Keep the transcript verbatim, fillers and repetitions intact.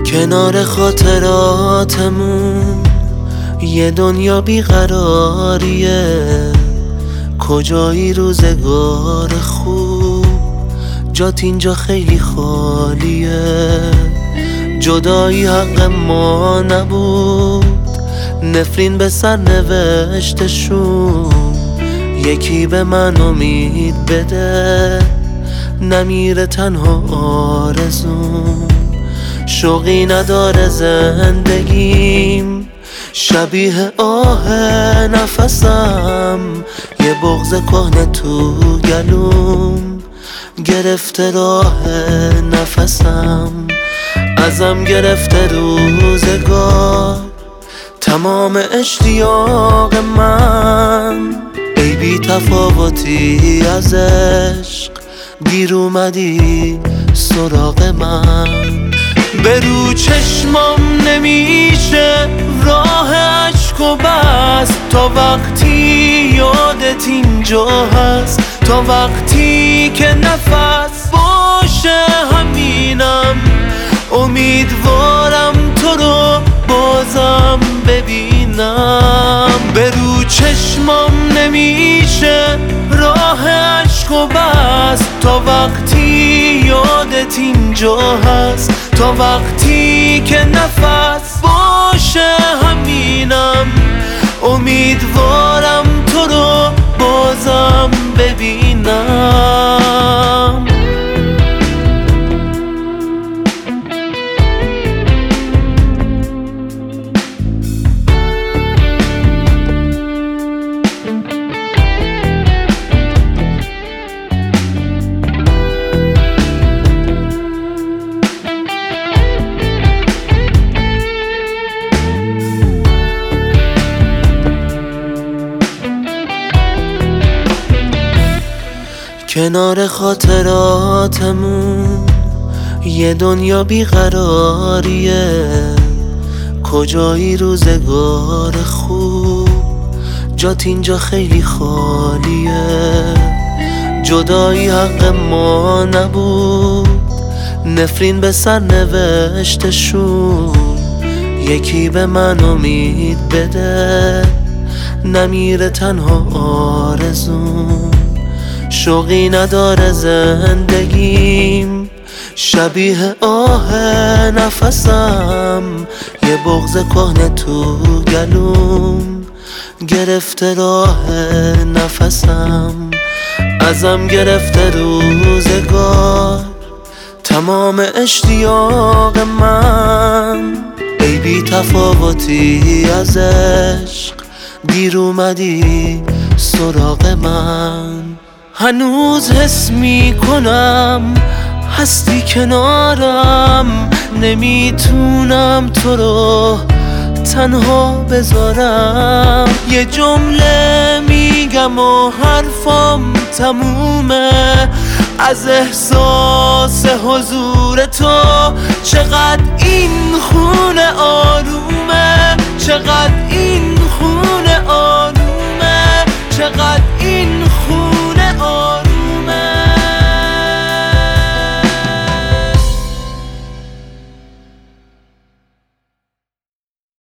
کنار خاطراتمون یه دنیا بیقراریه، کجایی روزگار خوب، جات اینجا خیلی خالیه. جدایی حق ما نبود، نفرین به سر نوشتشون. یکی به من امید بده، نمیره تنها آرزوم. شوقی نداره زندگیم، شبیه آه نفسم. یه بغض کهنه تو گلوم، گرفته راه نفسم. ازم گرفته روزگار، تمام اشتیاق من. ای بی تفاوتی از عشق، دیر اومدی سراغ من. به رو چشمام نمیشه راه عشق و بس، تا وقتی یادت اینجا هست، تا وقتی که نفس باشه همینم. امیدوارم تو رو بازم ببینم. به رو چشمام نمیشه راه عشق و بس، تا وقتی یادت اینجا هست، تا وقتی که نفس باشه همینم. امیدوارم تو رو بازم ببینم. کنار خاطراتمون یه دنیا بیقراریه، کجایی روزگار خوب، جات اینجا خیلی خالیه. جدایی حق ما نبود، نفرین به سر نوشتشون. یکی به من امید بده، نمیره تنها آرزوم. شوقی نداره زندگیم، شبیه آه نفسم. یه بغض کهنه تو گلوم، گرفته راه نفسم. ازم گرفته روزگار، تمام اشتیاق من. ای بی تفاوتی از عشق، دیر اومدی سراغ من. هنوز حس می کنم هستی کنارم، نمیتونم تو رو تنها بذارم. یه جمله میگم و حرفم تمومه، از احساس حضور تو. چقدر این خونه آرومه، چقدر